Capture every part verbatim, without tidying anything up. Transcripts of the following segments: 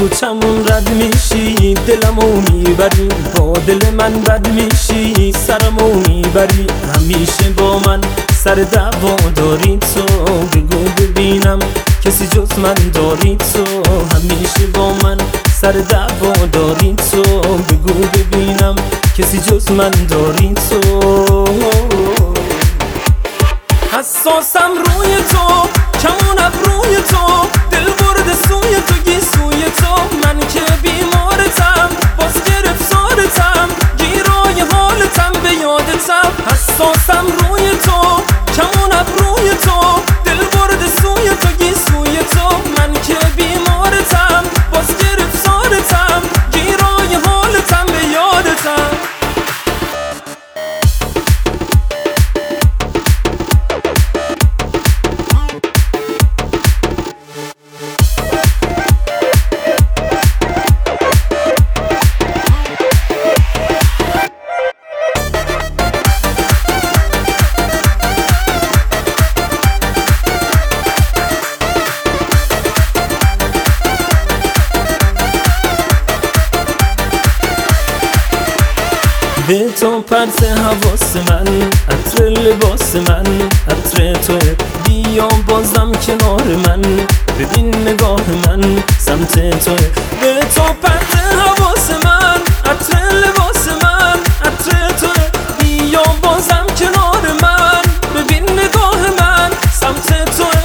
کوچمون رد میشی دلمو میبری، با دل من بد میشی سرمو میبری. همیشه با من سر دعوا داری تو، بگو ببینم کسی جز من داری تو. همیشه با من سر دعوا داری تو، بگو ببینم کسی جز من داری تو. حساسم روی تو، کمونم روی تو، دل برده سوی تو گیسوی تو. من که بیمارتم باز گرفتارتم، گیرای حالتم به یادتم. حساسم روی تو، کمونم روی تو، دل برده سوی تو گیسوی تو. من که بیمارتم باز گرفتارتم، گیرای حالتم به یادتم. به تو پرس حواس من، عطر لباس من، عطر توه. بیا بازم کنار من، ببین نگاه من سمت توه. به تو پرس حواس من، عطر لباس من، عطر توه. بیا بازم کنار من، ببین نگاه من سمت توه.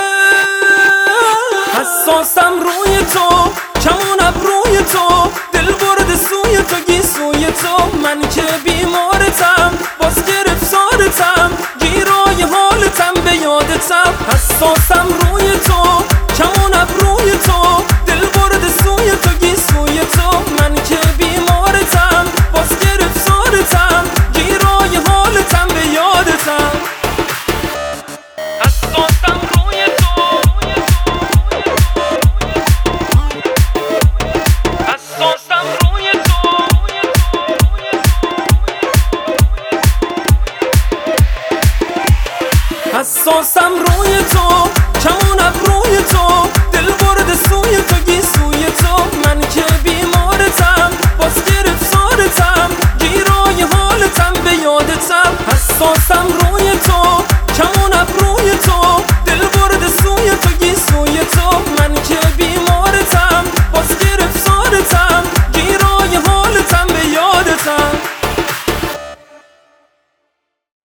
حساسم روی تو، کمونم روی تو، دل برده سوی تو گیسوی تو. من که بیمارتم باز گرفتارتم، گیرای حالتم به یادتم. حساسم روی تو، کمونم روی تو، دل برده سوی تو گیسوی تو. من که بیمارتم باز گرفتارتم، گیرای حالتم به یادتم. حساسم روی تو، حساسم روی تو، حساسم